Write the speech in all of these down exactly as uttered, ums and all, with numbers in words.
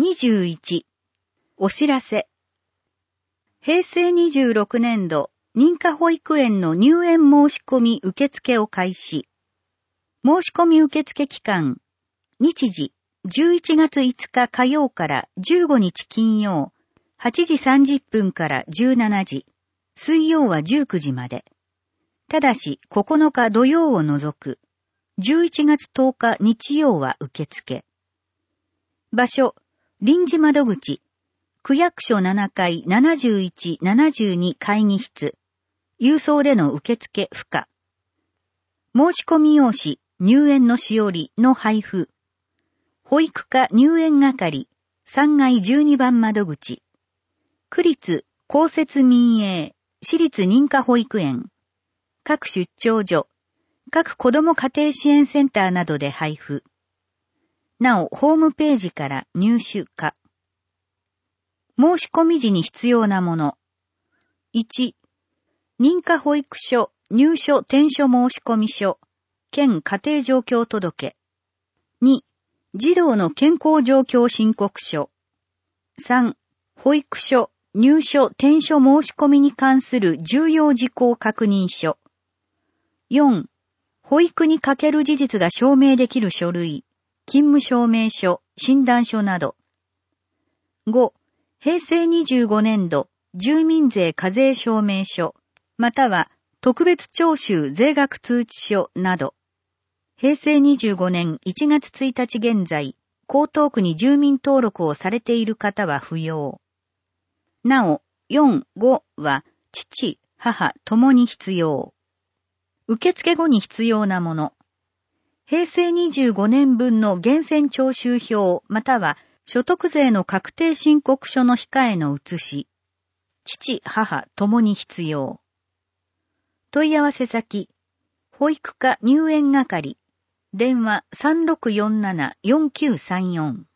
にじゅういち、お知らせ。平成にじゅうろくねんど、認可保育園の入園申し込み受付を開始。申し込み受付期間、日時、じゅういちがついつか火曜からじゅうごにち金曜、はちじさんじゅっぷんからじゅうしちじ、水曜はじゅうくじまで。ただし、ここのか土曜を除く、じゅういちがつとおか日曜は受付。場所、臨時窓口、区役所ななかいななじゅういち、ななじゅうに会議室、郵送での受付不可。申し込み用紙、入園のしおりの配布。保育課入園係、さんがいじゅうにばん窓口。区立公設民営、私立認可保育園。各出張所、各子ども家庭支援センターなどで配布。なお、ホームページから入手可。申し込み時に必要なもの。いち、認可保育所入所転所申込書、県家庭状況届。に、児童の健康状況申告書。さん、保育所入所転所申し込みに関する重要事項確認書。よん、保育にかける事実が証明できる書類、勤務証明書、診断書など。ご、平成にじゅうごねんど住民税課税証明書、または特別徴収税額通知書など。平成にじゅうごねんいちがつついたち現在、江東区に住民登録をされている方は不要。なお、よん、ごは父、母ともに必要。受付後に必要なもの。平成にじゅうごねんぶんの源泉徴収票または所得税の確定申告書の控えの写し。父、母ともに必要。問い合わせ先、保育課入園係、電話 さんろくよんななよんきゅうさんよん。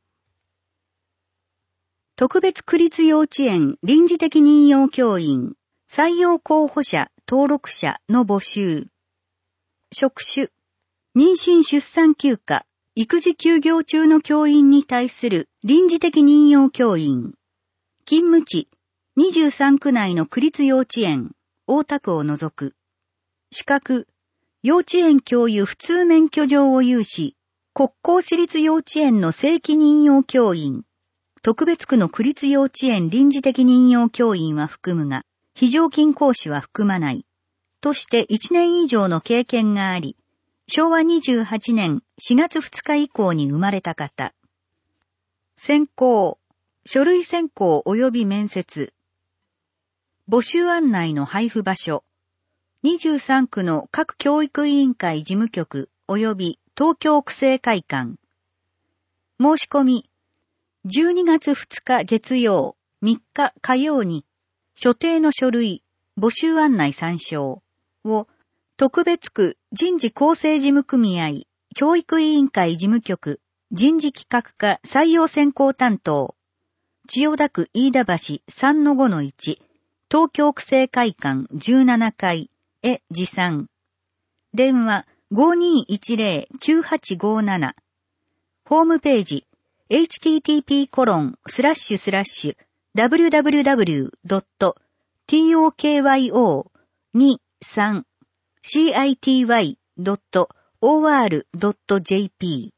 特別区立幼稚園臨時的任用教員、採用候補者、登録者の募集。職種、妊娠出産休暇、育児休業中の教員に対する臨時的任用教員。勤務地、にじゅうさんく内の区立幼稚園、大田区を除く。資格、幼稚園教諭普通免許状を有し、国公私立幼稚園の正規任用教員。特別区の区立幼稚園臨時的任用教員は含むが、非常勤講師は含まない。としていちねん以上の経験があり、しょうわにじゅうはちねんしがつふつか以降に生まれた方。選考、書類選考及び面接。募集案内の配布場所。にじゅうさんくの各教育委員会事務局及び東京区政会館。申し込み、じゅうにがつふつか月曜、みっか火曜に、所定の書類、募集案内参照を、特別区人事構成事務組合、教育委員会事務局、人事企画課採用選考担当、千代田区飯田橋 さんのごのいち、東京区政会館じゅうななかいへ持参。電話 ごにいちぜろきゅうはちごなな。ホームページ、エイチティーティーピーコロンスラッシュスラッシュダブリュダブリュダブリュードットトクヨにさんシーアイティーワイドットオーアールドットジェーピ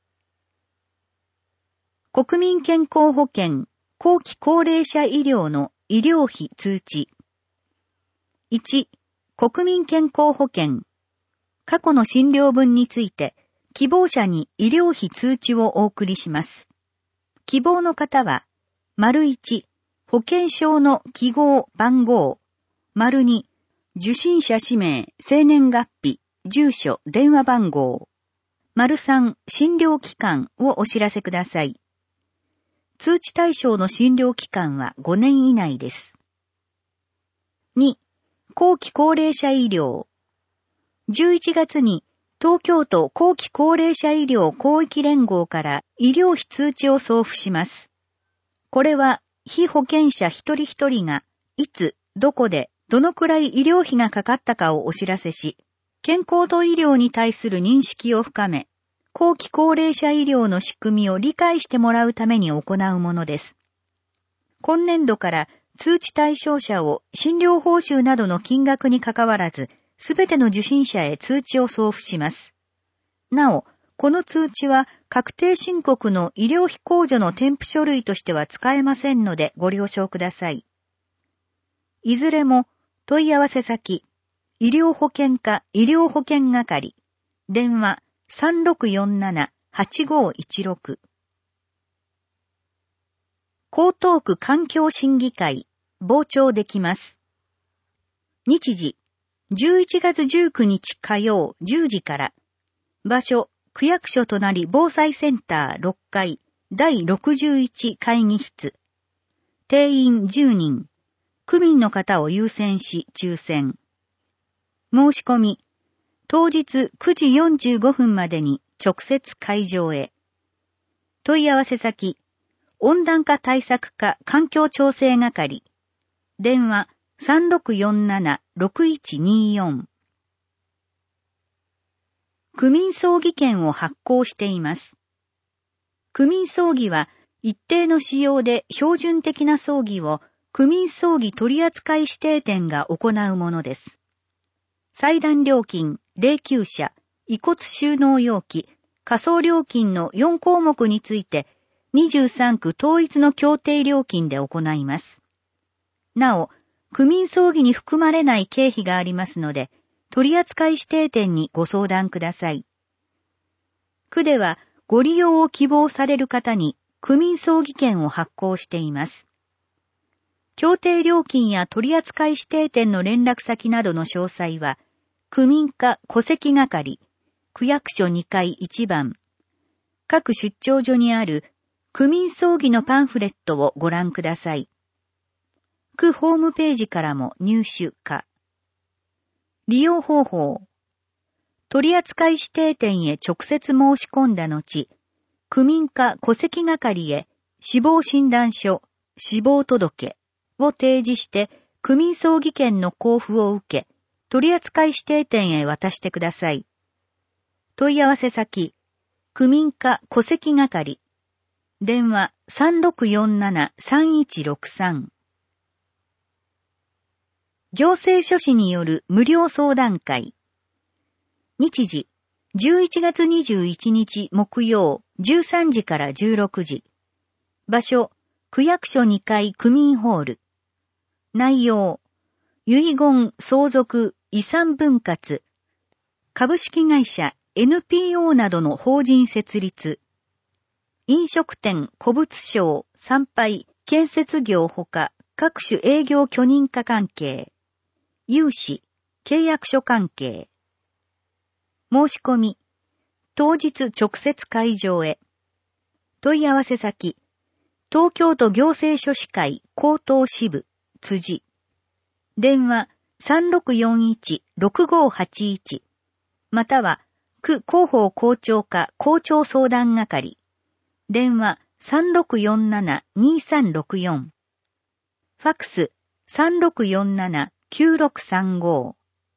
ー 国民健康保険後期高齢者医療の医療費通知。いち、国民健康保険。過去の診療分について、希望者に医療費通知をお送りします。希望の方は、丸いち、保険証の記号番号、丸に、受診者氏名、生年月日、住所、電話番号、丸さん、診療期間をお知らせください。通知対象の診療期間はごねん以内です。に、後期高齢者医療。じゅういちがつに東京都後期高齢者医療広域連合から医療費通知を送付します。これは被保険者一人一人がいつ、どこで、どのくらい医療費がかかったかをお知らせし、健康と医療に対する認識を深め、 後期高齢者医療の仕組みを理解してもらうために行うものです。今年度から通知対象者を診療報酬などの金額にかかわらず、すべての受診者へ通知を送付します。なお、この通知は確定申告の医療費控除の添付書類としては使えませんのでご了承ください。いずれも問い合わせ先、医療保険課医療保険係、電話 さんろくよんななはちごいちろく。江東区環境審議会、傍聴できます。日時、じゅういちがつじゅうくにち火曜じゅうじから、場所、区役所隣防災センターろっかいだいろくじゅういち会議室。定員じゅうにん。区民の方を優先し抽選。申し込み。当日くじよんじゅうごふんまでに直接会場へ。問い合わせ先。温暖化対策課環境調整係。電話 さんろくよんななろくいちによん。区民葬儀券を発行しています。区民葬儀は一定の仕様で標準的な葬儀を区民葬儀取扱指定店が行うものです。祭壇料金、霊柩車、遺骨収納容器、火葬料金のよん項目についてにじゅうさんく統一の協定料金で行います。なお、区民葬儀に含まれない経費がありますので、取扱指定店にご相談ください。区ではご利用を希望される方に区民葬儀券を発行しています。協定料金や取扱指定店の連絡先などの詳細は、区民課戸籍係、区役所にかいいちばん、各出張所にある区民葬儀のパンフレットをご覧ください。区ホームページからも入手可。利用方法。取扱指定店へ直接申し込んだ後、区民課戸籍係へ死亡診断書、死亡届を提示して区民葬儀券の交付を受け、取扱指定店へ渡してください。問い合わせ先、区民課戸籍係、電話 さんろくよんななさんいちろくさん。行政書士による無料相談会。日時、じゅういちがつにじゅういちにち木曜じゅうさんじからじゅうろくじ。場所、区役所にかい区民ホール。内容、遺言、相続、遺産分割。株式会社 エヌピーオー などの法人設立。飲食店、古物商、参拝、建設業ほか各種営業許認可関係。融資、契約書関係。申し込み、当日直接会場へ。問い合わせ先、東京都行政書士会江東支部、辻。電話 さんろくよんいちろくごはちいち。または、区広報校長課校長相談係。電話 さんろくよんななにさんろくよん。ファックス さんろくよんななきゅうろくさんご。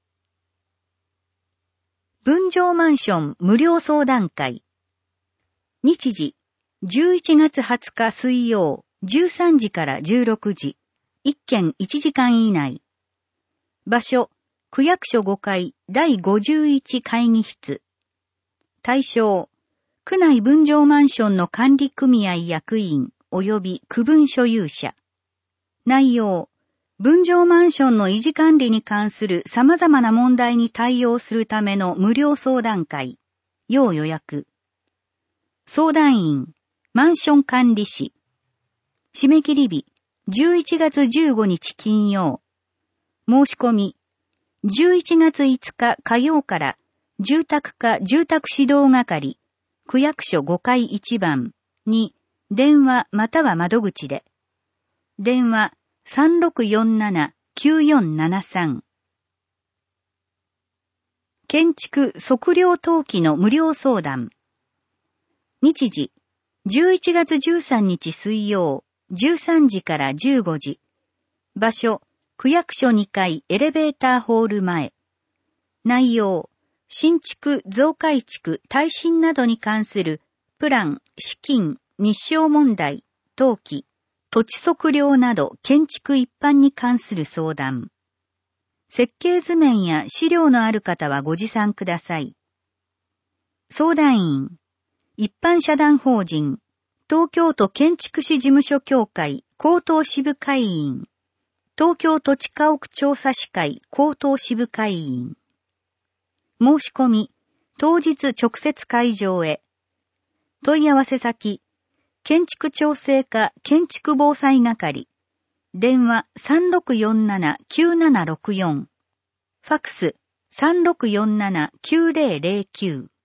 分譲マンション無料相談会。日時、じゅういちがつはつか水曜、じゅうさんじからじゅうろくじ。いっけんいちじかん以内。場所、区役所ごかいだいごじゅういち会議室。対象、区内分譲マンションの管理組合役員及び区分所有者。内容、分譲マンションの維持管理に関する様々な問題に対応するための無料相談会。要予約。相談員、マンション管理士。締め切り日、じゅういちがつじゅうごにち金曜。申し込み、じゅういちがついつか火曜から住宅課住宅指導係、区役所ごかいいちばんに電話または窓口で。電話 さんろくよんななきゅうよんななさん。建築測量登記の無料相談。日時、じゅういちがつじゅうさんにち水曜、じゅうさんじからじゅうごじ。場所、区役所にかいエレベーターホール前。内容、 新築、増改築、耐震などに関するプラン、資金、日照問題、登記、土地測量など建築一般に関する相談。設計図面や資料のある方はご持参ください。相談員、一般社団法人、東京都建築士事務所協会高等支部会員、東京土地家屋調査士会高等支部会員。申し込み、当日直接会場へ。問い合わせ先、建築調整課建築防災係。電話 さんろくよんななきゅうななろくよん。ファクス さんろくよんななきゅうぜろぜろきゅう。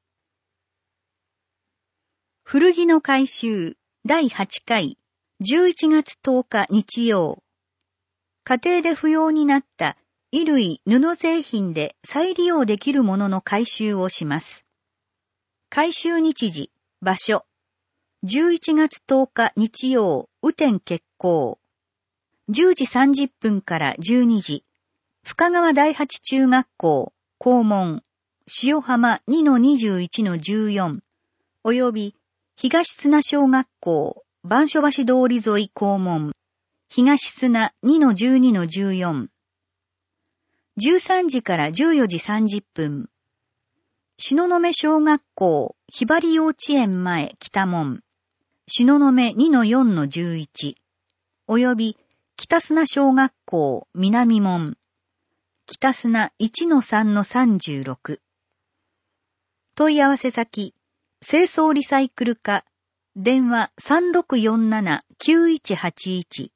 古着の回収だいはちかいじゅういちがつとおか日曜。家庭で不要になった衣類、布製品で再利用できるものの回収をします。回収日時、場所。じゅういちがつとおか日曜、雨天決行。じゅうじさんじゅっぷんからじゅうにじ。深川第八中学校、校門。塩浜 にのにじゅういちのじゅうよん。および東砂小学校、番所橋通り沿い校門。東砂 にのじゅうにのじゅうよん。じゅうさんじからじゅうよじさんじゅっぷん。東雲小学校、ひばり幼稚園前北門。東雲 にのよんのじゅういち。および北砂小学校、南門。北砂 いちのさんのさんじゅうろく。問い合わせ先、清掃リサイクル課、電話 さんろくよんななきゅういちはちいち。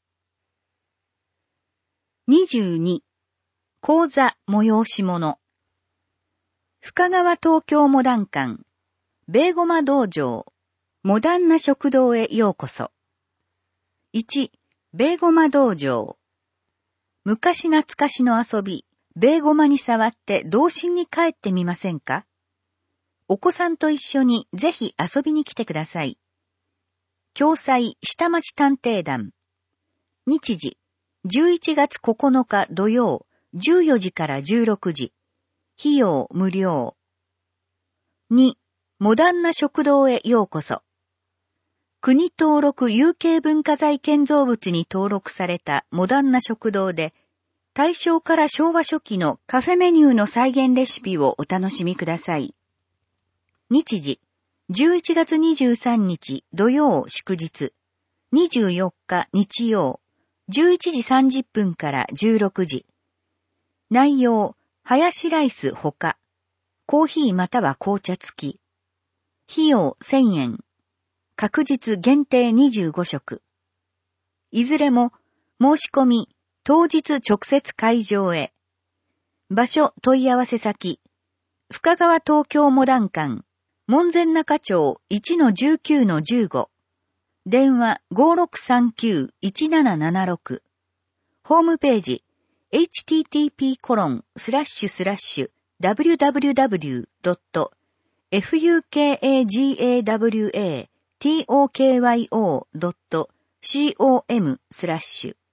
にじゅうに、講座催し物。深川東京モダン館、ベーゴマ道場、モダンな食堂へようこそ。いち、ベーゴマ道場。昔懐かしの遊び、ベーゴマに触って童心に帰ってみませんか？お子さんと一緒にぜひ遊びに来てください。共催下町探偵団。日時、じゅういちがつここのか土曜、じゅうよじからじゅうろくじ。費用無料。に、モダンな食堂へようこそ。国登録有形文化財建造物に登録されたモダンな食堂で、大正から昭和初期のカフェメニューの再現レシピをお楽しみください。日時、じゅういちがつにじゅうさんにち土曜祝日、にじゅうよっか日曜、じゅういちじさんじゅっぷんからじゅうろくじ。内容、ハヤシライスほか、コーヒーまたは紅茶付き。費用せんえん。確実限定にじゅうごしょく。いずれも、申し込み、当日直接会場へ。場所問い合わせ先、深川東京モダン館、門前仲町 いちのじゅうきゅうのじゅうご。電話 ごろくさんきゅういちななななろく。ホームページ、エイチティーティーピーコロンスラッシュスラッシュダブリューダブリューダブリュードットフユーケーエージーエーダブリューエーティーオーケーワイオードットコムスラッシュ。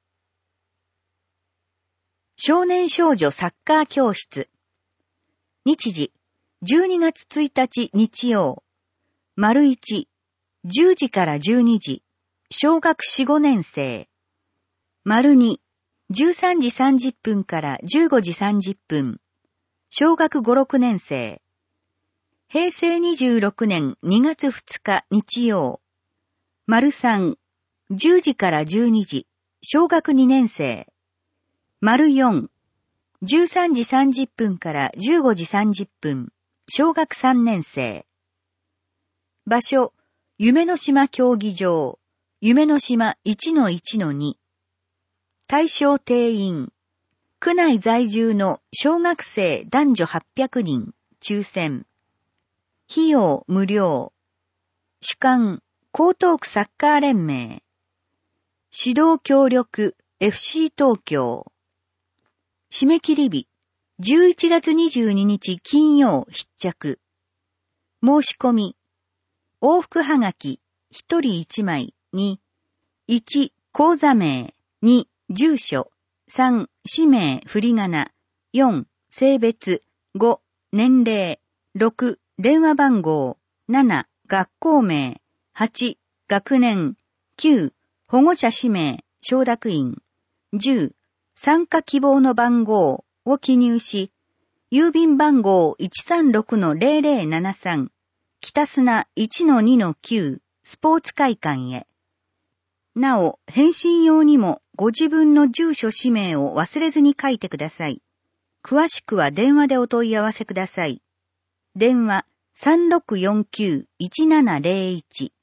少年少女サッカー教室。日時、じゅうにがつついたち日曜。丸一、じゅうじからじゅうにじ、小学よん、ごねん生。丸二、じゅうさんじさんじゅっぷんからじゅうごじさんじゅっぷん、小学ご、ろくねん生。へいせいにじゅうろくねんにがつふつか日曜。丸三、じゅうじからじゅうにじ、小学にねん生。丸四、じゅうさんじさんじゅっぷんからじゅうごじさんじゅっぷん、小学さんねん生。場所、夢の島競技場、夢の島 いちのいちのに。対象定員、区内在住の小学生男女はっぴゃくにん、抽選。費用無料。主管、江東区サッカー連盟。指導協力、エフシー 東京。締め切り日、じゅういちがつにじゅうににち金曜必着。申し込み、往復はがき、ひとりいちまいに、いち、口座名、に、住所、さん、氏名、振り仮名、よん、性別、ご、 年齢、ろく、電話番号、なな、学校名、はち、学年、きゅう、保護者氏名、承諾員、じゅう、参加希望の番号を記入し、郵便番号 いちさんろくのゼロゼロななさん、北砂 いちのにのきゅう、スポーツ会館へ。なお、返信用にもご自分の住所氏名を忘れずに書いてください。詳しくは電話でお問い合わせください。電話 さんろくよんきゅう いちななゼロいち。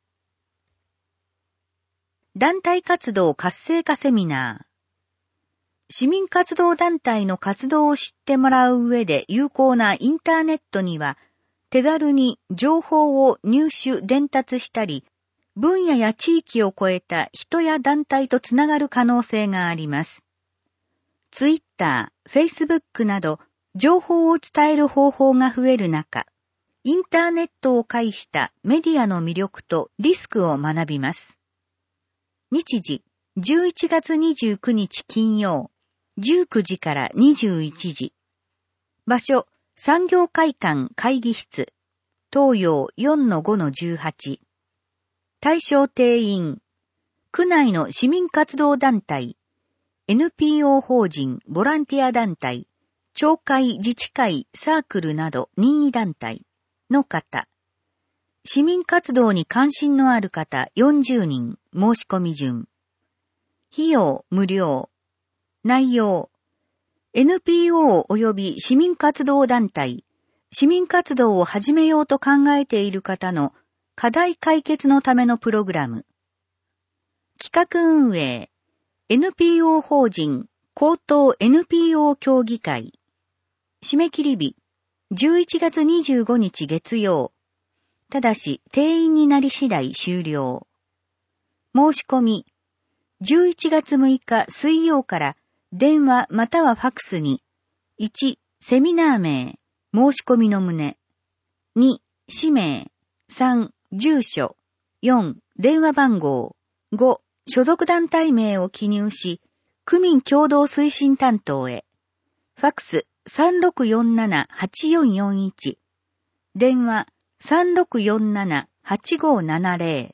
団体活動活性化セミナー。市民活動団体の活動を知ってもらう上で有効なインターネットには、手軽に情報を入手伝達したり、分野や地域を超えた人や団体とつながる可能性があります。ツイッター、フェイスブックなど、情報を伝える方法が増える中、インターネットを介したメディアの魅力とリスクを学びます。日時、じゅういちがつにじゅうくにち金曜、じゅうくじからにじゅういちじ。場所、産業会館会議室、東洋 よんのごのじゅうはち。対象定員、区内の市民活動団体、エヌピーオー 法人、ボランティア団体、町会、自治会、サークルなど任意団体の方。市民活動に関心のある方よんじゅうにん、申し込み順。費用無料。内容。エヌピーオー 及び市民活動団体、市民活動を始めようと考えている方の課題解決のためのプログラム。企画運営。エヌピーオー 法人、高等 エヌピーオー 協議会。締め切り日、じゅういちがつにじゅうごにち月曜。ただし、定員になり次第終了。申し込み、じゅういちがつむいか水曜から電話またはファクスに、いち、セミナー名、申し込みの旨。に、氏名。さん、住所。よん、電話番号。ご、所属団体名を記入し、区民共同推進担当へ。ファクス さんろくよんななはちよんよんいち。電話 さんろくよんななはちごななゼ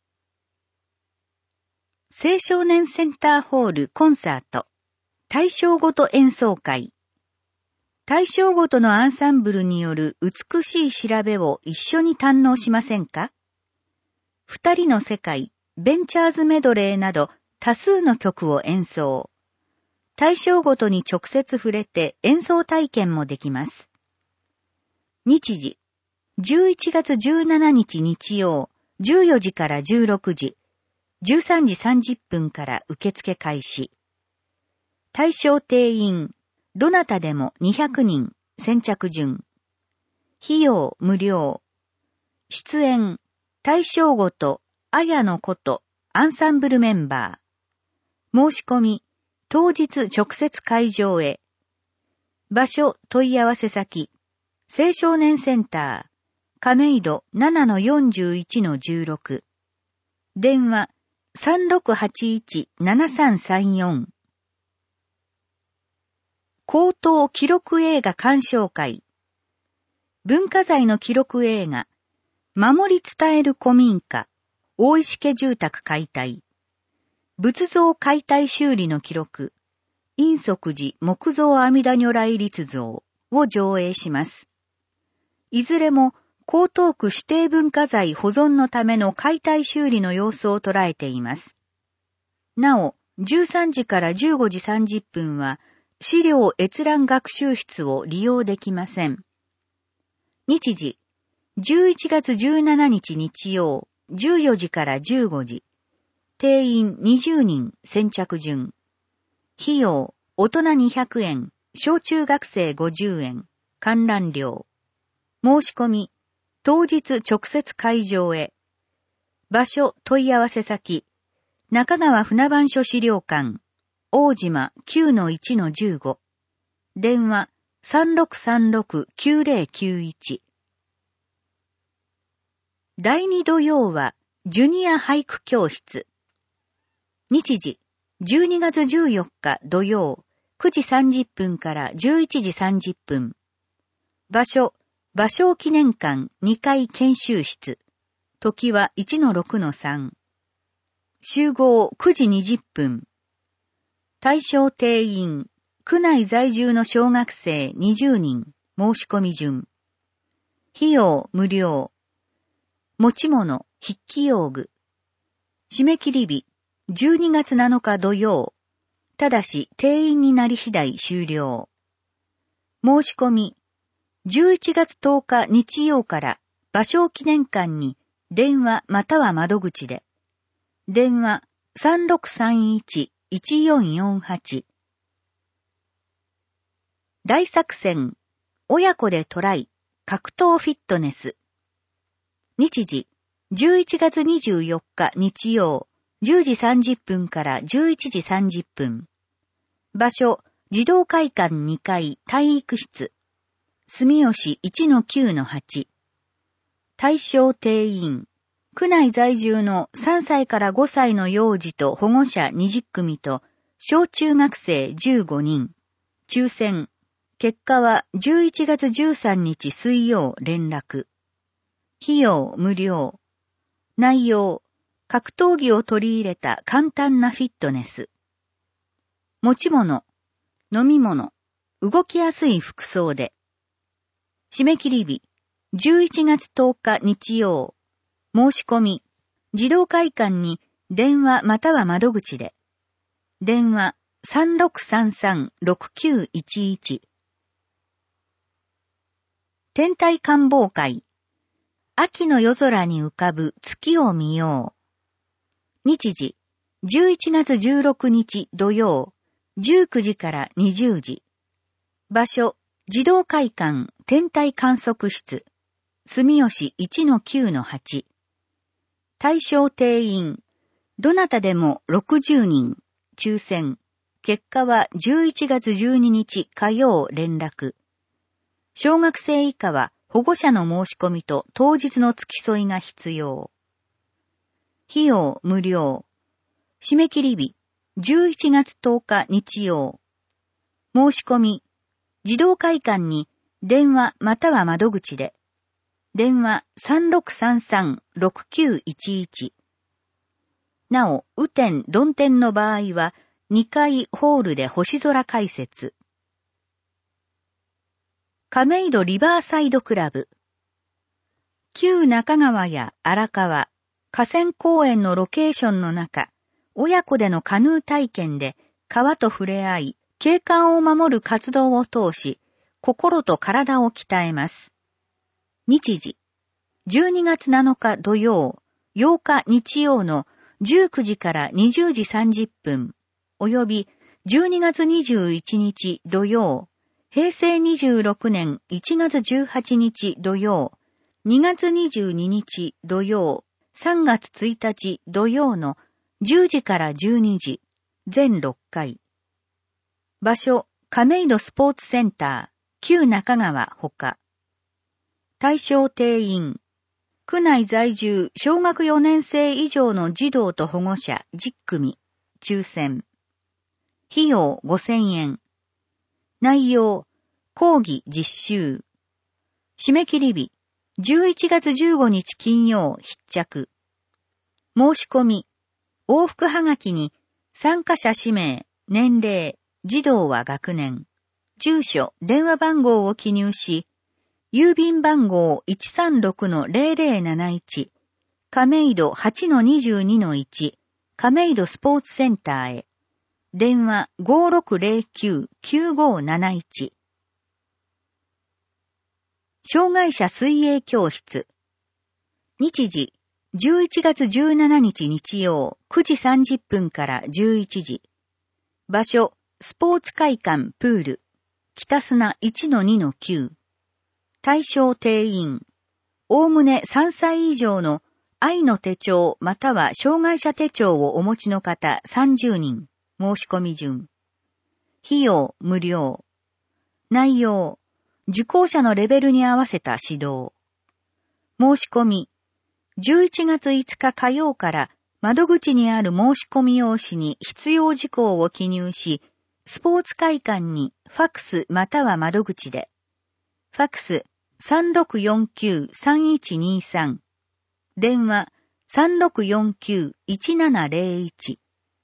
ロ。青少年センターホールコンサート。対象ごと演奏会。対象ごとのアンサンブルによる美しい調べを一緒に堪能しませんか？二人の世界、ベンチャーズメドレーなど多数の曲を演奏。対象ごとに直接触れて演奏体験もできます。日時、じゅういちがつじゅうしちにち日曜、じゅうよじからじゅうろくじ、じゅうさんじさんじゅっぷんから受付開始。対象定員、どなたでもにひゃくにん、先着順。費用無料。出演、対象ごと、あやのこと、アンサンブルメンバー。申し込み、当日直接会場へ。場所、問い合わせ先、青少年センター、亀戸 ななのよんじゅういちのじゅうろく。電話、さんろくはちいち ななさんさんよん。高等記録映画鑑賞会。文化財の記録映画、守り伝える古民家、大石家住宅解体。仏像解体修理の記録、陰足寺木造阿弥陀如来立像を上映します。いずれも江東区指定文化財保存のための解体修理の様子を捉えています。なお、じゅうさんじからじゅうごじさんじゅっぷんは資料閲覧学習室を利用できません。日時、じゅういちがつじゅうしちにち日曜、じゅうよじからじゅうごじ。定員にじゅうにん、先着順。費用、大人にひゃくえん、小中学生ごじゅうえん、観覧料。申し込み、当日直接会場へ。場所、問い合わせ先、中川船番所資料館、大島 きゅうのいちのじゅうご。電話、さんろくさんろく きゅうゼロきゅういち。だいに土曜は、ジュニア俳句教室。日時、じゅうにがつじゅうよっか土曜、くじさんじゅっぷんからじゅういちじさんじゅっぷん。 場所、芭蕉記念館にかい研修室。時はいちのろくのさん。集合くじにじゅっぷん。対象定員、区内在住の小学生にじゅうにん、申し込み順。費用無料。持ち物、筆記用具。締め切り日、じゅうにがつなのか土曜。ただし定員になり次第終了。申し込み、じゅういちがつとおか日曜から芭蕉記念館に電話または窓口で。電話 さんろくさんいちいちよんよんはち。大作戦、親子でトライ、格闘フィットネス。日時、じゅういちがつにじゅうよっか日曜、じゅうじさんじゅっぷんからじゅういちじさんじゅっぷん。場所、児童会館にかい体育室。住吉 いちのきゅうのはち。対象定員。区内在住のさんさいからごさいの幼児と保護者にじゅっくみと、小中学生じゅうごにん。抽選。結果はじゅういちがつじゅうさんにち水曜連絡。費用無料。内容。格闘技を取り入れた簡単なフィットネス。持ち物。飲み物。動きやすい服装で。締め切り日。じゅういちがつとおか日曜。申し込み。児童会館に電話または窓口で。電話 さんろくさんさんろくきゅういちいち。天体観望会。秋の夜空に浮かぶ月を見よう。日時。じゅういちがつじゅうろくにち土曜。じゅうくじからにじゅうじ。場所。児童会館天体観測室。住吉 いちのきゅうのはち。対象定員。どなたでもろくじゅうにん。抽選。結果はじゅういちがつじゅうににち火曜連絡。小学生以下は保護者の申し込みと当日の付き添いが必要。費用無料。締め切り日。じゅういちがつとおか日曜。申し込み。児童会館に電話または窓口で。電話 さんろくさんさんろくきゅういちいち。なお、雨天、曇天の場合はにかいホールで星空解説。亀戸リバーサイドクラブ。旧中川や荒川、河川公園のロケーションの中、親子でのカヌー体験で川と触れ合い、景観を守る活動を通し、心と体を鍛えます。日時。じゅうにがつなのか土曜、ようか日曜のじゅうくじからにじゅうじさんじゅっぷん、およびじゅうにがつにじゅういちにち土曜、へいせいにじゅうろくねんいちがつじゅうはちにち土曜、にがつにじゅうににち土曜、さんがつついたち土曜のじゅうじからじゅうにじ、全ろっかい。場所、亀戸スポーツセンター、旧中川ほか。対象定員。区内在住小学よねんせい以上の児童と保護者じゅっくみ。抽選。費用ごせんえん。内容、講義実習。締め切り日、じゅういちがつじゅうごにち金曜必着。申し込み。往復はがきに参加者氏名、年齢、児童は学年、住所、電話番号を記入し、郵便番号 いちさんろくのぜろぜろなないち、亀戸 はちのにじゅうにのいち、亀戸スポーツセンターへ。電話 ごろくぜろきゅうきゅうごなないち。障害者水泳教室。日時、じゅういちがつじゅうしちにち日曜くじさんじゅっぷんからじゅういちじ。場所、スポーツ会館プール。北砂 いちのにのきゅう。対象定員。おおむねさんさい以上の愛の手帳または障害者手帳をお持ちの方さんじゅうにん。申し込み順。費用無料。内容。受講者のレベルに合わせた指導。申し込み。じゅういちがついつか火曜から窓口にある申し込み用紙に必要事項を記入し、スポーツ会館にファクスまたは窓口で。 ファックス さんろくよんきゅうさんいちにさん、電話 さんろくよんきゅういちななゼロいち。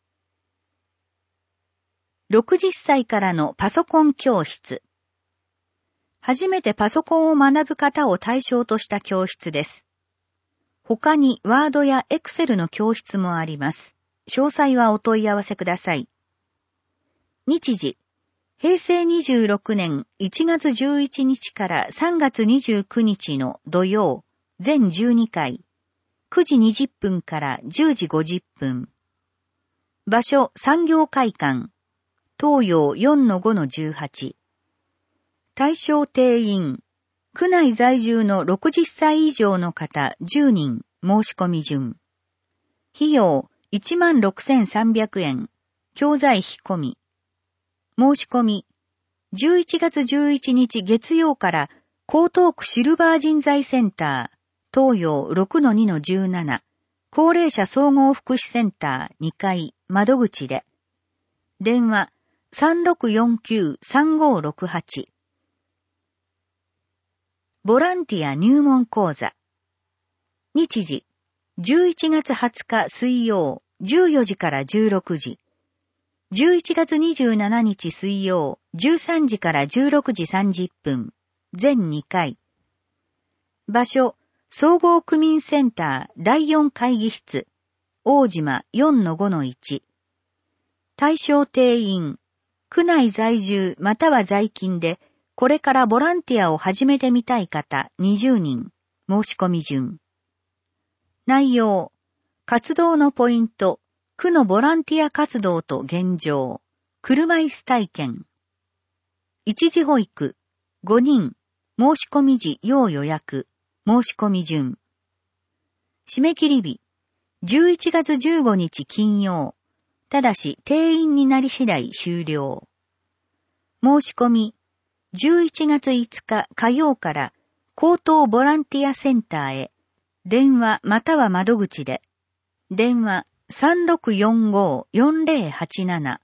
ろくじゅっさいからのパソコン教室。初めてパソコンを学ぶ方を対象とした教室です。他にワードやエクセルの教室もあります。詳細はお問い合わせください。日時、へいせいにじゅうろくねんいちがつじゅういちにちからさんがつにじゅうくにちの土曜、全じゅうにかい、くじにじゅっぷんからじゅうじごじゅっぷん。場所、産業会館、東洋 よんのごのじゅうはち。対象定員、区内在住のろくじゅっさい以上の方じゅうにん、申し込み順。費用、いちまんろくせんさんびゃくえん、教材費込み。申し込み、じゅういちがつじゅういちにち月曜から江東区シルバー人材センター、東洋 ろくのにのじゅうなな、高齢者総合福祉センターにかい窓口で。電話 さんろくよんきゅうさんごろくはち。ボランティア入門講座。日時、じゅういちがつはつか水曜、じゅうよじからじゅうろくじ。じゅういちがつにじゅうしちにち水曜、じゅうさんじからじゅうろくじさんじゅっぷん、全にかい。場所、総合区民センターだいよん会議室、大島 よんのごのいち。対象定員、区内在住または在勤で、これからボランティアを始めてみたい方にじゅうにん、申し込み順。内容、活動のポイント、区のボランティア活動と現状、車椅子体験。一時保育、ごにん、申し込み時要予約、申し込み順。締め切り日、じゅういちがつじゅうごにち金曜、ただし定員になり次第終了。申し込み、じゅういちがついつか火曜から江東ボランティアセンターへ、電話または窓口で、電話 さんろくよんご よんぜろはちなな。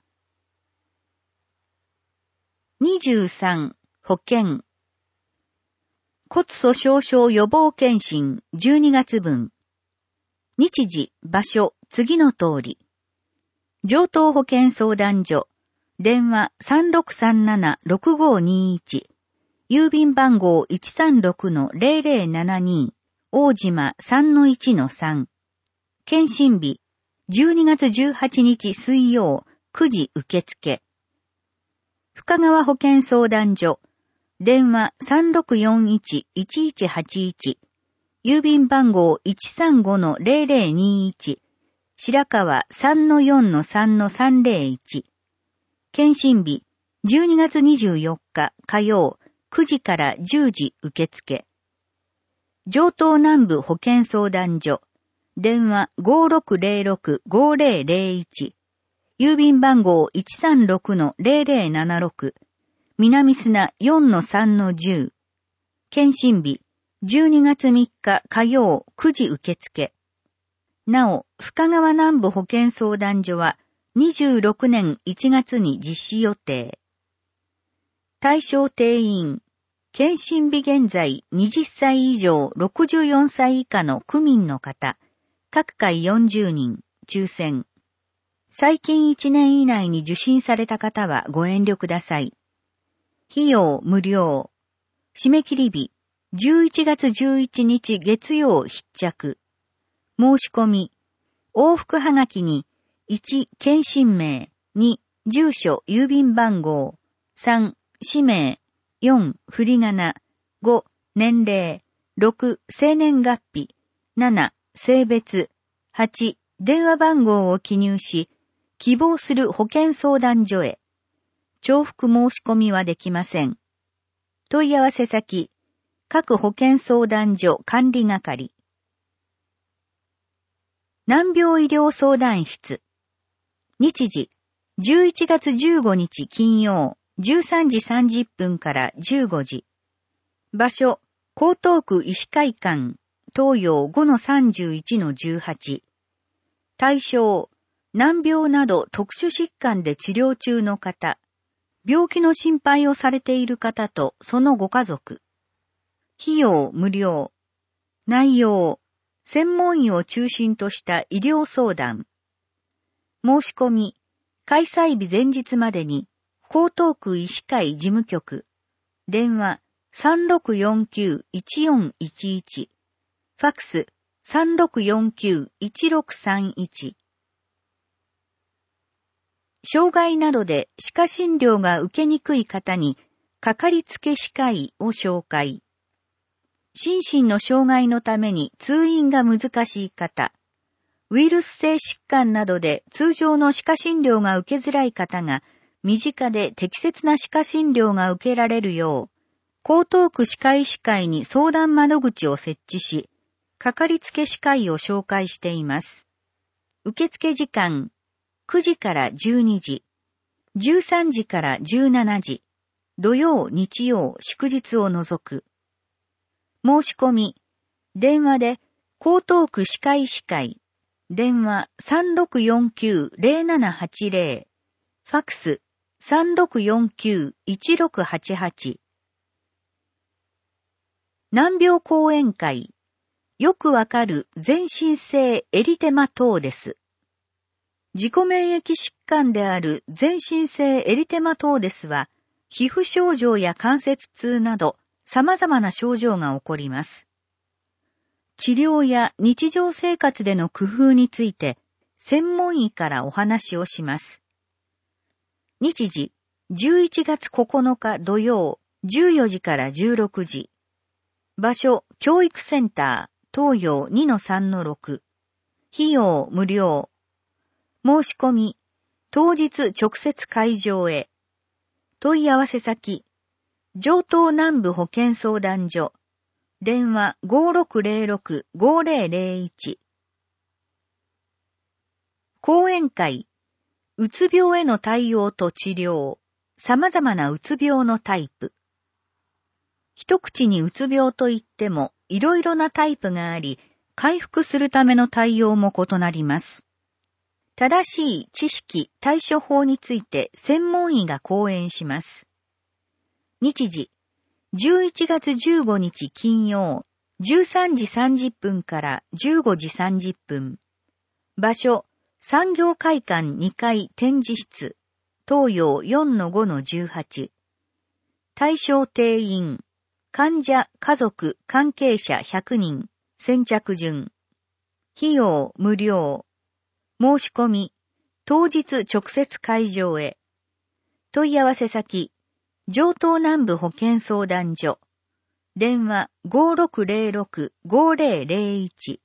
にじゅうさん、保険。骨粗鬆症予防検診じゅうにがつぶん。日時、場所、次の通り。上東保健相談所。電話 さんろくさんななろくごにいち。郵便番号 いちさんろくのゼロゼロななに。大島 さんのいちのさん。検診日。じゅうにがつじゅうはちにち水曜くじ受付。深川保健相談所。電話 さんろくよんいちいちいちはちいち。郵便番号 いちさんごのゼロゼロにいち。白川 さんのよんのさんのさんぜろいち。検診日、じゅうにがつにじゅうよっか火曜くじからじゅうじ受付。上東南部保健相談所。電話 ごろくゼロろくごぜろゼロいち。郵便番号 いちさんろくのゼロゼロななろく。南砂 よんのさんのじゅう。検診日、じゅうにがつみっか火曜くじ受付。なお、深川南部保健相談所は、にじゅうろくねんいちがつに実施予定。対象定員、検診日現在はたち以上ろくじゅうよんさい以下の区民の方、各回よんじゅうにん、抽選。最近いちねん以内に受診された方はご遠慮ください。費用無料。締め切り日、じゅういちがつじゅういちにち月曜必着。申し込み、往復はがきに、いち、検診名、に、住所、郵便番号、さん、氏名、よん、振り仮名、ご、年齢、ろく、生年月日、なな、性別、はち、電話番号を記入し、希望する保健相談所へ。重複申し込みはできません。問い合わせ先、各保健相談所管理係。難病医療相談室。日時、じゅういちがつじゅうごにち金曜、じゅうさんじさんじゅっぷんからじゅうごじ。場所、江東区医師会館、東洋 ごのさんじゅういちのじゅうはち。対象、難病など特殊疾患で治療中の方、病気の心配をされている方とそのご家族。 費用無料。内容、専門医を中心とした医療相談。申し込み、開催日前日までに、江東区医師会事務局、電話 さんろくよんきゅういちよんいちいち、ファックス さんろくよんきゅういちろくさんいち。障害などで歯科診療が受けにくい方に、かかりつけ歯科医を紹介。心身の障害のために通院が難しい方、ウイルス性疾患などで通常の歯科診療が受けづらい方が、身近で適切な歯科診療が受けられるよう、江東区歯科医師会に相談窓口を設置し、かかりつけ歯科医を紹介しています。受付時間、くじからじゅうにじ、じゅうさんじからじゅうしちじ、土曜、日曜、祝日を除く。申し込み、電話で、江東区歯科医師会、電話 さんろくよんきゅうぜろななはちぜろ、ファックス さんろくよんきゅういちろくはちはち。難病講演会、よくわかる全身性エリテマトーデス。自己免疫疾患である全身性エリテマトーデスは、皮膚症状や関節痛など様々な症状が起こります。治療や日常生活での工夫について、専門医からお話をします。日時、じゅういちがつここのか土曜、じゅうよじからじゅうろくじ。場所、教育センター、東洋 にのさんのろく。費用無料。申し込み、当日直接会場へ。問い合わせ先、城東南部保健相談所、電話 ごろくぜろろくごぜろぜろいち。講演会、うつ病への対応と治療、様々なうつ病のタイプ。一口にうつ病といっても、いろいろなタイプがあり、回復するための対応も異なります。正しい知識、対処法について専門医が講演します。日時、じゅういちがつじゅうごにち金曜、じゅうさんじさんじゅっぷんからじゅうごじさんじゅっぷん。場所、産業会館にかい展示室、東洋 よんのごのじゅうはち。対象定員、患者、家族、関係者ひゃくにん、先着順。費用無料。申し込み、当日直接会場へ。問い合わせ先、城東南部保健相談所。電話 ごろくぜろろくごぜろぜろいち。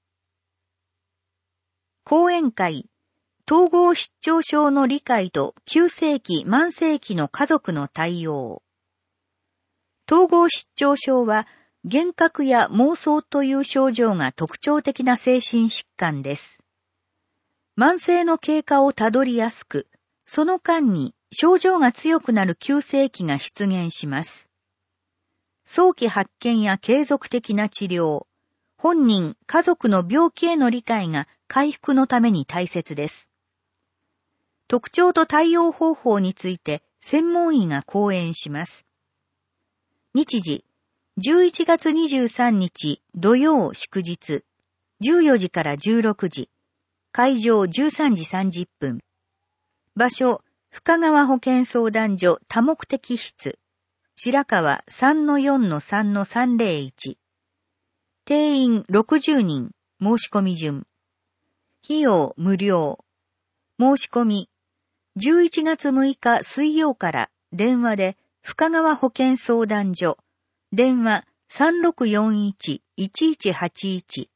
講演会、統合失調症の理解と急性期・慢性期の家族の対応。統合失調症は、幻覚や妄想という症状が特徴的な精神疾患です。慢性の経過をたどりやすく、その間に症状が強くなる急性期が出現します。早期発見や継続的な治療、本人、家族の病気への理解が回復のために大切です。特徴と対応方法について専門医が講演します。日時、じゅういちがつにじゅうさんにち土曜祝日、じゅうよじからじゅうろくじ。会場じゅうさんじさんじゅっぷん。場所、深川保健相談所多目的室。白川 さんのよんのさんのさんぜろいち。定員ろくじゅうにん、申し込み順。費用無料。申し込み、じゅういちがつむいか水曜から電話で深川保健相談所。電話 さんろくよんいちいちいちはちいち。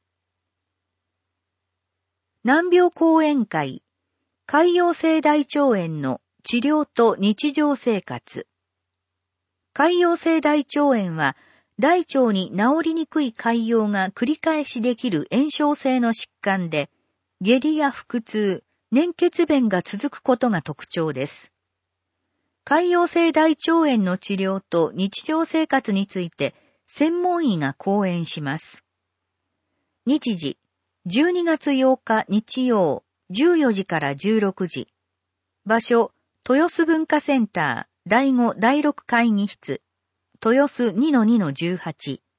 難病講演会、潰瘍性大腸炎の治療と日常生活。潰瘍性大腸炎は、大腸に治りにくい潰瘍が繰り返しできる炎症性の疾患で、下痢や腹痛、粘血便が続くことが特徴です。潰瘍性大腸炎の治療と日常生活について、専門医が講演します。日時、じゅうにがつようか日曜、じゅうよじからじゅうろくじ。場所、豊洲文化センター、だいごだいろく会議室、豊洲 にのにのじゅうはち。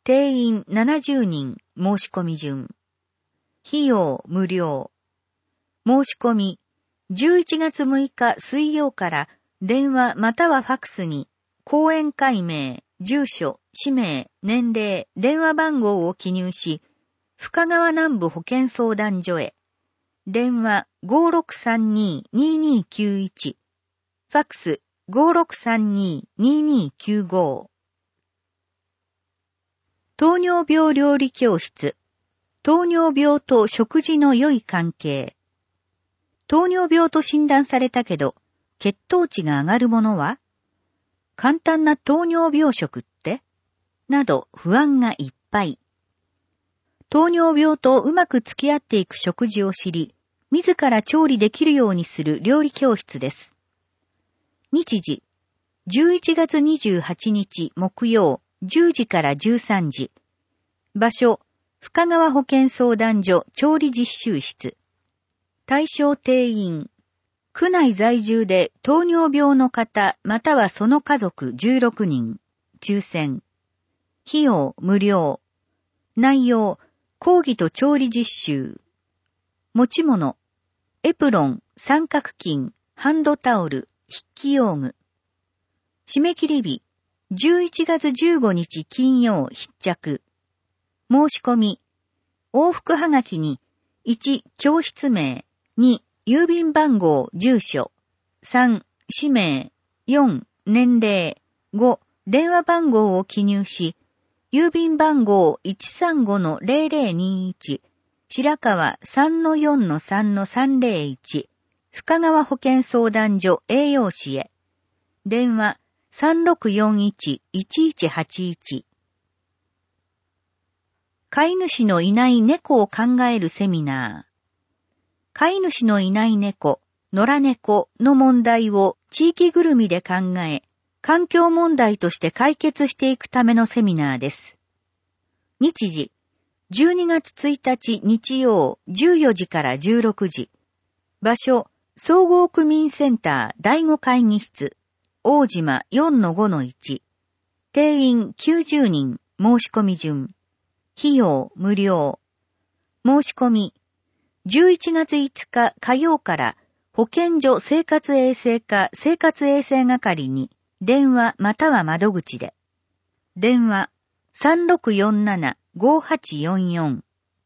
定員ななじゅうにん申し込み順。費用無料。申し込み、じゅういちがつむいか水曜から電話またはファクスに、講演会名、住所、氏名、年齢、電話番号を記入し、深川南部保健相談所へ。電話 ごーろくさんにーにーにーきゅういち。ファクス ごーろくさんにーにーにーきゅうご。糖尿病料理教室。糖尿病と食事の良い関係。糖尿病と診断されたけど、血糖値が上がるものは？簡単な糖尿病食って？など不安がいっぱい。糖尿病とうまく付き合っていく食事を知り、自ら調理できるようにする料理教室です。日時、じゅういちがつにじゅうはちにち木曜じゅうじからじゅうさんじ。場所、深川保健相談所調理実習室。対象定員。区内在住で糖尿病の方またはその家族じゅうろくにん。抽選。費用無料。内容、講義と調理実習。持ち物、エプロン、三角巾、ハンドタオル、筆記用具。締め切り日、じゅういちがつじゅうごにち金曜必着。申し込み、往復はがきに、いち、教室名、に、郵便番号、住所、さん、氏名、よん、年齢、ご、電話番号を記入し、郵便番号 いちさんごのゼロゼロにいち、白川 さんのよんのさんのさんぜろいち、深川保健相談所栄養士へ。電話 さんろくよんいちいちいちはちいち。飼い主のいない猫を考えるセミナー。飼い主のいない猫、野良猫の問題を地域ぐるみで考え、環境問題として解決していくためのセミナーです。日時、じゅうにがつついたち日曜じゅうよじからじゅうろくじ。場所、総合区民センターだいご会議室、大島 よんのごのいち。定員きゅうじゅうにん、申し込み順。費用無料。申し込み、じゅういちがついつか火曜から保健所生活衛生課生活衛生係に電話または窓口で。電話 さんろくよんななごはちよんよん。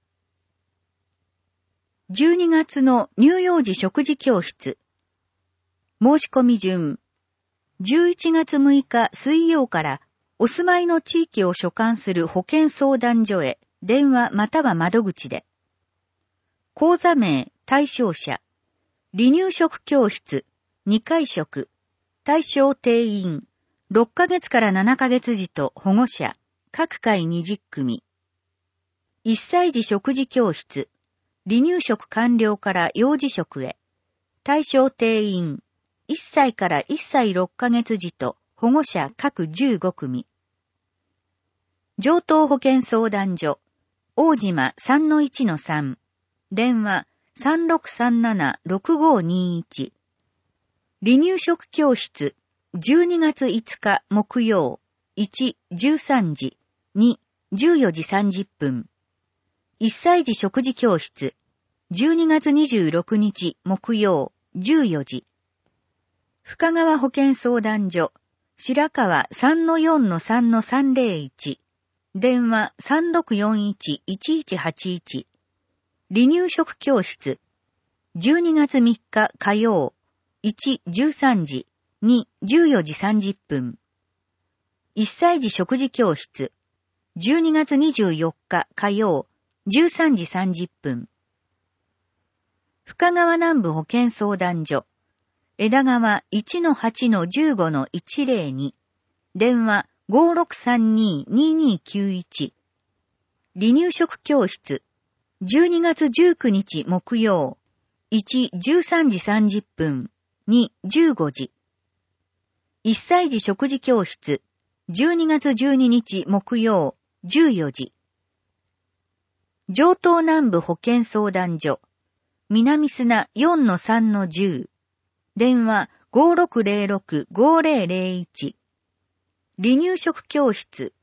じゅうにがつの乳幼児食事教室。申し込み順。じゅういちがつむいか水曜からお住まいの地域を所管する保健相談所へ電話または窓口で。講座名、対象者。離乳食教室、にかい食。対象定員、ろっかげつからななかげつ児と保護者、各回にじゅっくみ。いっさい児食事教室、離乳食完了から幼児食へ。対象定員、いっさいからいっさいろっかげつ児と保護者各じゅうごくみ。上東保健相談所、大島 さんのいちのさん。電話 さんろくさんななろくごにいち。離乳食教室、じゅうにがついつか木曜、いち、じゅうさんじ、に、じゅうよじさんじゅっぷん。いっさい児食事教室、じゅうにがつにじゅうろくにち木曜、じゅうよじ。深川保健相談所、白川 さんのよんのさんのさんぜろいち。電話 さんろくよんいちいちいちはちいち。離乳食教室、じゅうにがつみっか火曜、いち、じゅうさんじ、に、じゅうよじさんじゅっぷん。いっさい児食事教室、じゅうにがつにじゅうよっか火曜、じゅうさんじさんじゅっぷん。深川南部保健相談所、枝川 いちのはちのじゅうごのいちぜろに。電話 ごーろくさんにーにーにーきゅういち。離乳食教室、じゅうにがつじゅうくにち木曜、いち、じゅうさんじさんじゅっぷん、に、じゅうごじ。いっさい児食事教室、じゅうにがつじゅうににち木曜、じゅうよじ。上東南部保健相談所、南砂 よんのさんのじゅう。電話 ごーろくぜろろくごーぜろぜろいち。離乳食教室、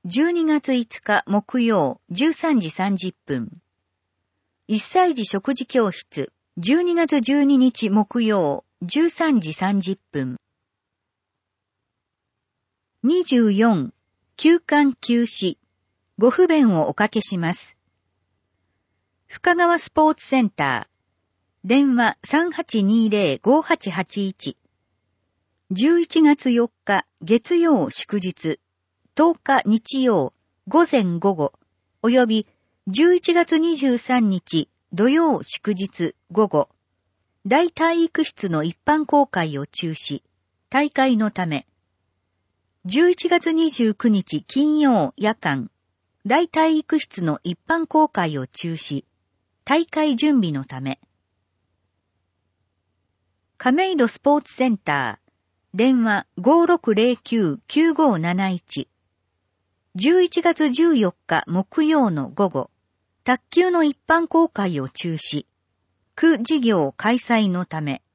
じゅうにがついつか木曜じゅうさんじさんじゅっぷん。いっさい児食事教室じゅうにがつじゅうににち木曜じゅうさんじさんじゅっぷん。にじゅうよん、休館休止。ご不便をおかけします。深川スポーツセンター。電話 さんはちにぜろ ごはちはちいち。じゅういちがつよっか月曜祝日。とおか日曜午前午後。およびじゅういちがつにじゅうさんにち土曜祝日午後。大体育室の一般公開を中止。大会のため。じゅういちがつにじゅうくにち金曜夜間。大体育室の一般公開を中止。大会準備のため。亀戸スポーツセンター。電話 ごろくぜろきゅう きゅうごなないち。じゅういちがつじゅうよっか木曜の午後。卓球の一般公開を中止。区事業開催のため。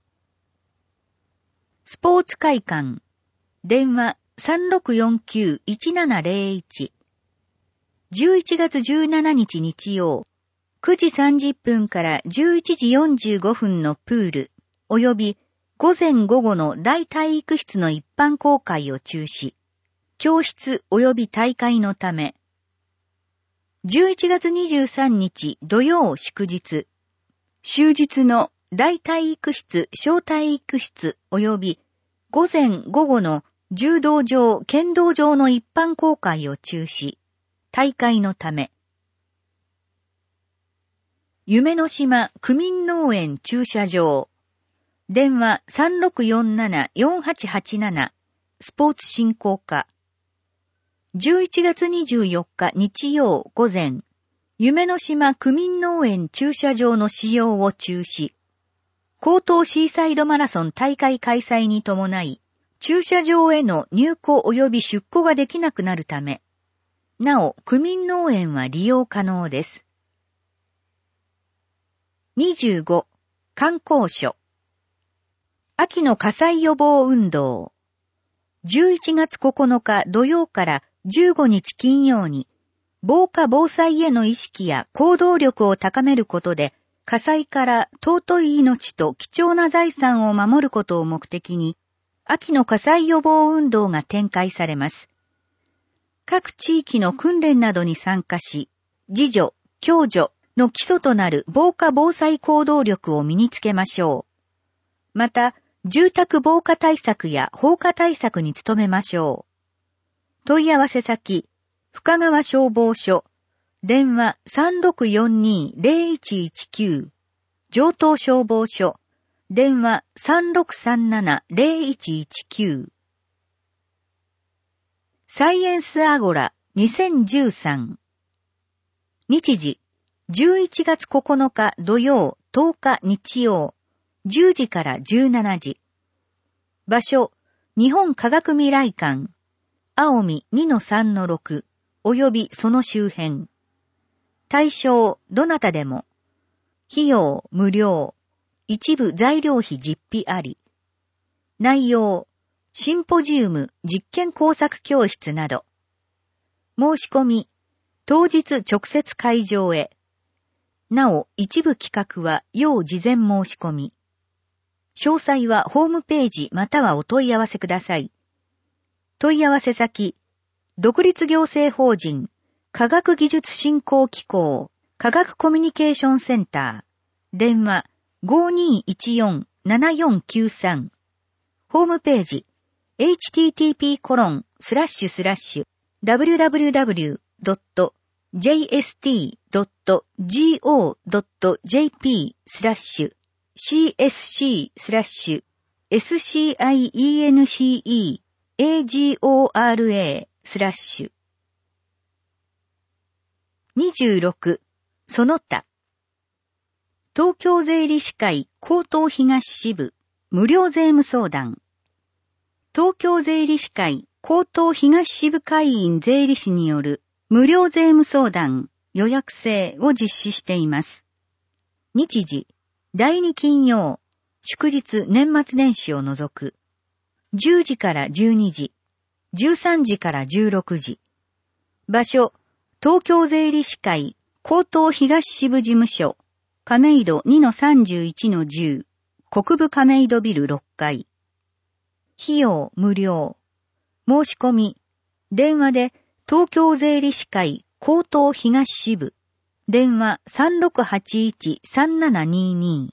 スポーツ会館。電話 さんろくよんきゅう いちななぜろいち。じゅういちがつじゅうしちにち日曜。くじさんじゅっぷんからじゅういちじよんじゅうごふんのプール、および午前午後の大体育室の一般公開を中止。教室及び大会のため。じゅういちがつにじゅうさんにち土曜祝日。終日の大体育室、小体育室及び午前午後の柔道場、剣道場の一般公開を中止。大会のため。夢の島区民農園駐車場。電話 さんろくよんなな よんはちはちなな。スポーツ振興課。じゅういちがつにじゅうよっか日曜午前。夢の島区民農園駐車場の使用を中止。江東シーサイドマラソン大会開催に伴い、駐車場への入庫及び出庫ができなくなるため、なお、区民農園は利用可能です。にじゅうご、観光所。秋の火災予防運動。じゅういちがつここのか土曜からじゅうごにち金曜に、防火防災への意識や行動力を高めることで、火災から尊い命と貴重な財産を守ることを目的に、秋の火災予防運動が展開されます。各地域の訓練などに参加し、自助、共助の基礎となる防火防災行動力を身につけましょう。また、住宅防火対策や放火対策に努めましょう。問い合わせ先、深川消防署、電話 さんろくよんに ぜろいちいちきゅう、上東消防署、電話 さんろくさんなな ぜろいちいちきゅう。サイエンスアゴラにせんじゅうさん。日時、じゅういちがつここのか土曜、とおか日曜、じゅうじからじゅうしちじ。場所、日本科学未来館、青海 にのさんのろく、およびその周辺。対象、どなたでも。費用、無料。一部材料費実費あり。内容、シンポジウム、実験工作教室など。申し込み、当日直接会場へ。なお、一部企画は要事前申し込み。詳細はホームページまたはお問い合わせください。問い合わせ先、独立行政法人、科学技術振興機構、科学コミュニケーションセンター、電話 ごにいちよん ななよんきゅうさん。ホームページ、エイチティーティーピーコロンスラッシュスラッシュダブリューダブリューダブリュードットジェイエスティードットジーオードットジェーピースラッシュシーエスシースラッシュエスシーアイイーエヌシーイーエージーオーアールエースラッシュにじゅうろく、その他。東京税理士会江東東支部無料税務相談。東京税理士会江東東支部会員税理士による無料税務相談予約制を実施しています。日時、だいに金曜、祝日年末年始を除く。じゅうじからじゅうにじ、じゅうさんじからじゅうろくじ。 場所、東京税理士会、江東東支部事務所、亀戸 にのさんじゅういちのじゅう、国分亀戸ビルろっかい。費用無料。申し込み、電話で東京税理士会、江東東支部、電話 さんろくはちいちさんななにに。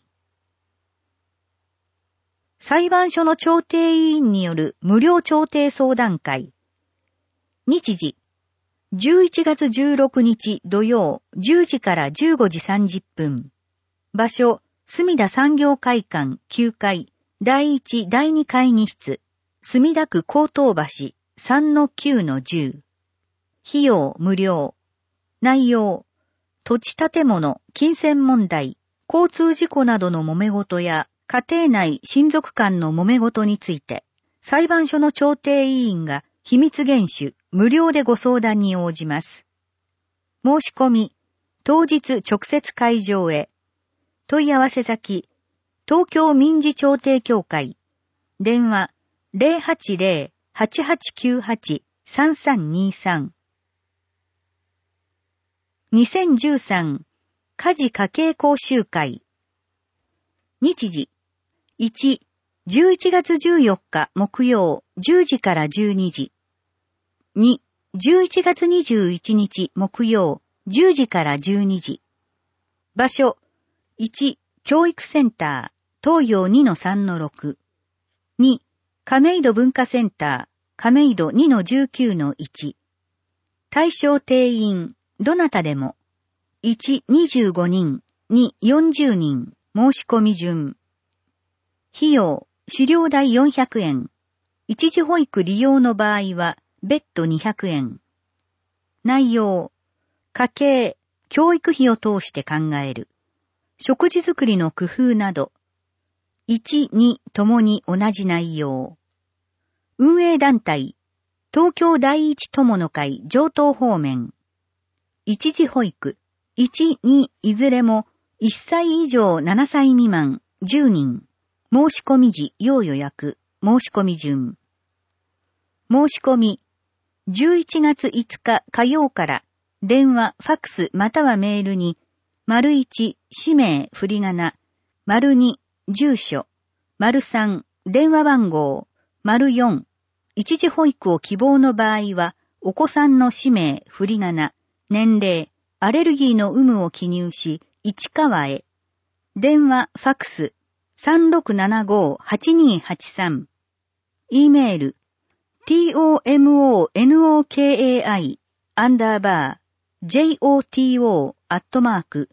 裁判所の調停委員による無料調停相談会。日時、じゅういちがつじゅうろくにち土曜じゅうじからじゅうごじさんじゅっぷん。場所、墨田産業会館きゅうかいだいいちだいに会議室、墨田区江東橋 さんのきゅうのじゅう。費用無料。内容、土地建物、金銭問題、交通事故などの揉め事や家庭内親族間の揉め事について、裁判所の調停委員が秘密厳守、無料でご相談に応じます。申し込み、当日直接会場へ。問い合わせ先、東京民事調停協会。電話 ゼロはちゼロ はちはちきゅうはち さんさんにさん。にせんじゅうさん家事家計講習会。日時、いち、じゅういちがつじゅうよっか木曜じゅうじからじゅうにじ。に、じゅういちがつにじゅういちにち木曜じゅうじからじゅうにじ。場所、いち、教育センター、東洋 にのさんのろく。に、亀戸文化センター、亀戸 にのじゅうきゅうのいち。対象定員、どなたでも。いち、にじゅうごにん、に、よんじゅうにん、申し込み順。費用、資料代よんひゃくえん。一時保育利用の場合は、別途にひゃくえん。内容、家計、教育費を通して考える。食事作りの工夫など。いち、にともに同じ内容。運営団体、東京第一友の会上東方面。一時保育、いち、にいずれもいっさい以上ななさい未満じゅうにん。申し込み時要予約、申し込み順。申し込み、じゅういちがついつか火曜から電話、ファックスまたはメールに、丸いち、氏名、振り仮名、丸に、住所、丸さん、電話番号、丸よん、一時保育を希望の場合は、お子さんの氏名、振り仮名、年齢、アレルギーの有無を記入し、市川へ。電話、ファックス、さんろくななご はちにはちさん。e メール、tomonokai アンダーバー joto アットマーク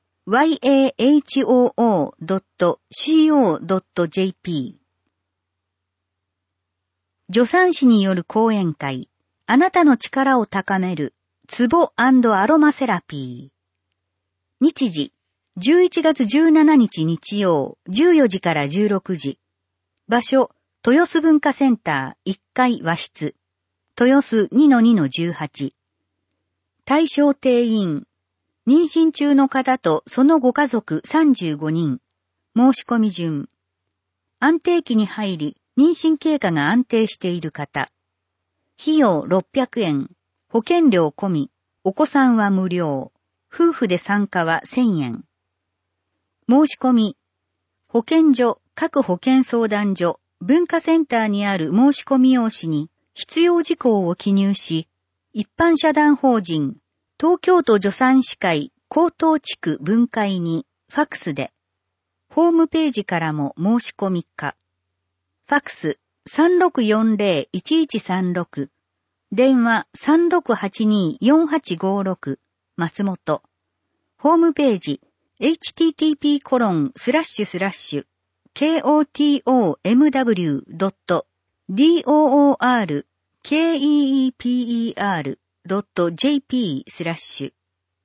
yahoo.co.jp。 助産師による講演会、あなたの力を高めるツボ&アロマセラピー。日時、じゅういちがつじゅうしちにち日曜じゅうよじからじゅうろくじ。場所、豊洲文化センターいっかい和室、豊洲 にのにのじゅうはち。対象定員、妊娠中の方とそのご家族さんじゅうごにん。申し込み順。安定期に入り、妊娠経過が安定している方。費用ろっぴゃくえん。保険料込み。お子さんは無料。夫婦で参加はせんえん。申し込み。保健所、各保健相談所、文化センターにある申し込み用紙に必要事項を記入し、一般社団法人、東京都助産師会江東地区分会にファックスで、ホームページからも申し込みか。ファックス さんろくよんゼロ いちいちさんろく、電話 さんろくはちに よんはちごろく、松本。ホームページ エイチティーティーピーコロンスラッシュスラッシュ ケーオーティーオーエムダブリュードットドーケーイーイーピーイーアールドットジェーピー スラッシュ。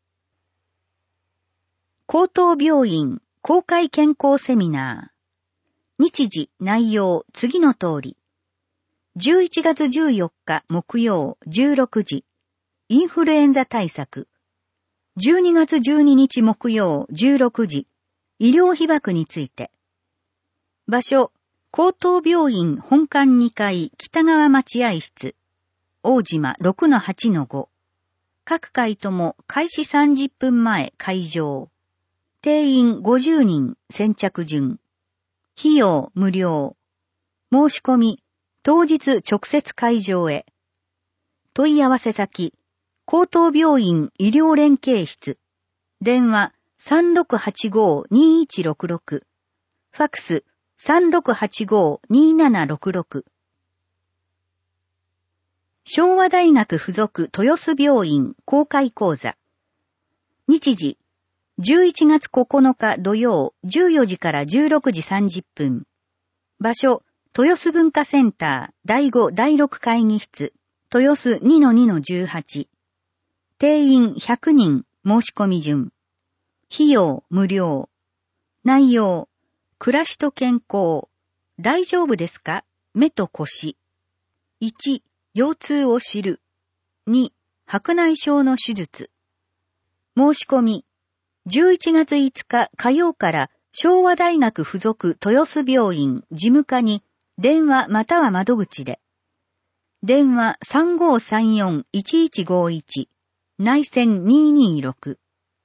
江東病院公開健康セミナー。日時、内容、次の通り。じゅういちがつじゅうよっか木曜じゅうろくじ。インフルエンザ対策。じゅうにがつじゅうににち木曜じゅうろくじ。医療被爆について。場所、江東病院本館にかい北側待合室。大島 ろくのはちのご。 各回とも開始さんじゅっぷんまえ開場。定員ごじゅうにん先着順。費用無料。申し込み、当日直接会場へ。問い合わせ先、高等病院医療連携室。電話 さんろくはちごーにーいちろくろく。ファクス さんろくはちごーにーななろくろく。昭和大学附属豊洲病院公開講座。日時、じゅういちがつここのか土曜じゅうよじからじゅうろくじさんじゅっぷん。場所、豊洲文化センターだいごだいろく会議室、豊洲 にのにのじゅうはち。定員ひゃくにん申し込み順。費用無料。内容、暮らしと健康。大丈夫ですか？目と腰。いち、腰痛を知る。に、白内障の手術。申し込み。じゅういちがついつか火曜から昭和大学附属豊洲病院事務課に電話または窓口で。電話 さんごーさんよんいちいちごいち。内線にーにーろく。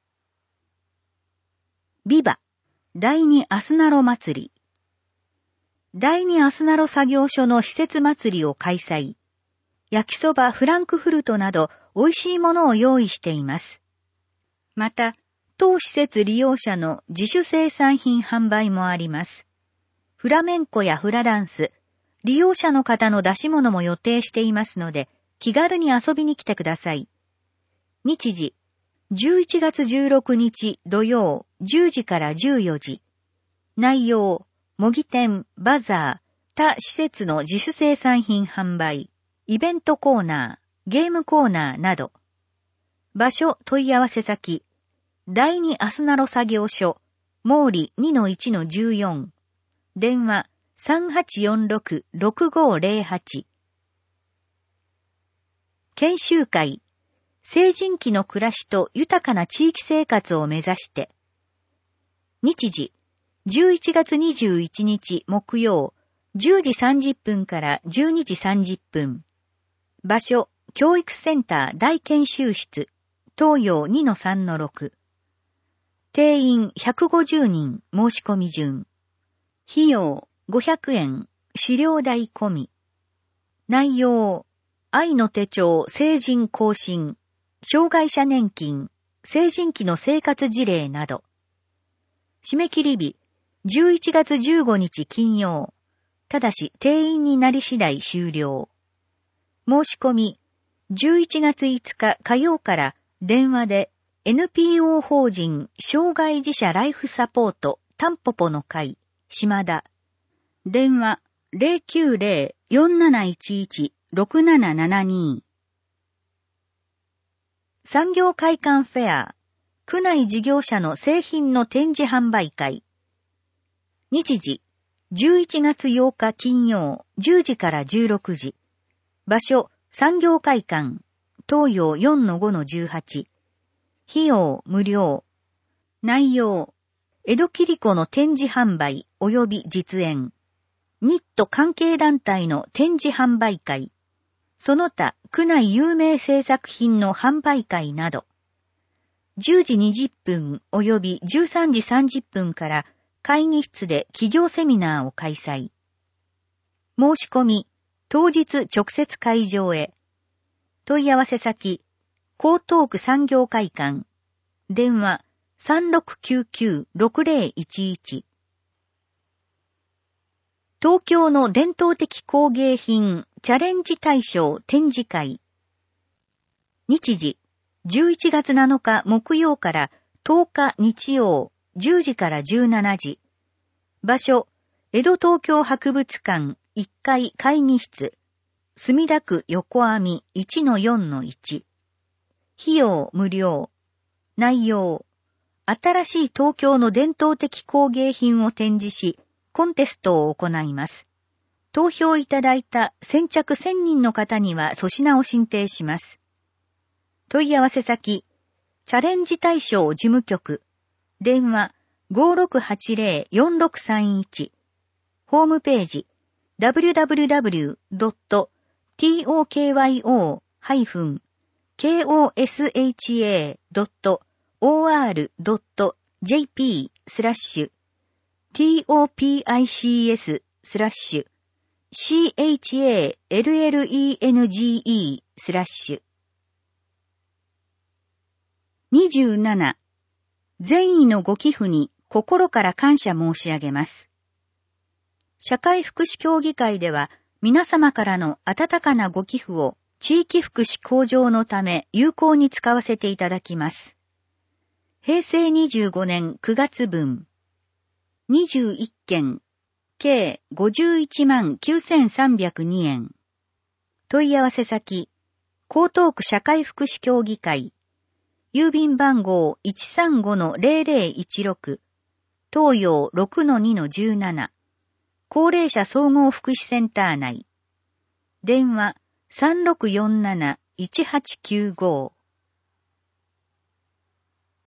ビバ、第二アスナロ祭り。第二アスナロ作業所の施設祭りを開催。焼きそばフランクフルトなど美味しいものを用意しています。また、当施設利用者の自主生産品販売もあります。フラメンコやフラダンス、利用者の方の出し物も予定していますので、気軽に遊びに来てください。日時、じゅういちがつじゅうろくにち土曜じゅうじからじゅうよじ。内容、模擬店、バザー、他施設の自主生産品販売、イベントコーナー、ゲームコーナーなど。場所問い合わせ先、第二アスナロ作業所、毛利 にのいちのじゅうよん。電話 さんはちよんろくろくごーぜろはち。研修会、成人期の暮らしと豊かな地域生活を目指して。日時、じゅういちがつにじゅういちにち木曜、じゅうじさんじゅっぷんからじゅうにじさんじゅっぷん。場所、教育センター大研修室、東洋 にのさんのろく。定員ひゃくごじゅうにん申し込み順。費用ごひゃくえん、資料代込み。内容、愛の手帳成人更新、障害者年金、成人期の生活事例など。締め切り日、じゅういちがつじゅうごにち金曜。ただし定員になり次第終了。申し込み、じゅういちがついつか火曜から電話で エヌピーオー 法人障害児者ライフサポートタンポポの会、島田。電話 ゼロきゅうゼロ よんなないちいち ろくななななに。産業会館フェア、区内事業者の製品の展示販売会。日時、じゅういちがつようか金曜、じゅうじからじゅうろくじ。場所、産業会館、東洋 よんのごのじゅうはち。費用無料。内容、江戸切子の展示販売及び実演。ニット関係団体の展示販売会。その他、区内有名制作品の販売会など。じゅうじにじゅっぷん及びじゅうさんじさんじゅっぷんから会議室で企業セミナーを開催。申し込み、当日直接会場へ。問い合わせ先、江東区産業会館。電話 さんろくきゅうきゅうろくゼロいちいち。東京の伝統的工芸品チャレンジ大賞展示会。日時、じゅういちがつなのか木曜からとおか日曜、じゅうじからじゅうしちじ。場所、江戸東京博物館いっかい会議室。墨田区横網 いちのよんのいち。費用無料。内容、新しい東京の伝統的工芸品を展示し、コンテストを行います。投票いただいた先着せんにんの方には粗品を進呈します。問い合わせ先、チャレンジ大賞事務局。電話 ごろくはちゼロ よんろくさんいち。ホームページ ダブリュダブリュダブリュドットトーキョーダブリューケーオーエスエイチエードットオーアールドットジェイピー スラッシュ ティーオーピーアイシーエス スラッシュ シーエイチエーエルエルイーエヌジーイー スラッシュにじゅうなな善意のご寄付に心から感謝申し上げます。社会福祉協議会では皆様からの温かなご寄付を地域福祉向上のため有効に使わせていただきます。平成にじゅうごねんくがつ分にじゅういっけん計ごじゅういちまんきゅうせんさんびゃくにえん問い合わせ先江東区社会福祉協議会郵便番号 いちさんごのゼロゼロいちろく 東洋 ろくのにのじゅうなな 高齢者総合福祉センター内電話 さんろくよんなないちはちきゅうご